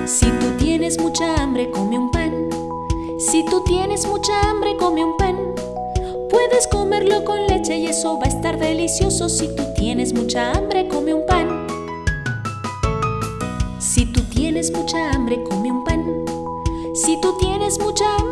Si tú tienes mucha hambre, come un pan. Si tú tienes mucha hambre, come un pan. Puedes comerlo con leche y eso va a estar delicioso. Si tú tienes mucha hambre, come un pan. Si tú tienes mucha hambre, come un pan. Si tú tienes mucha hambre,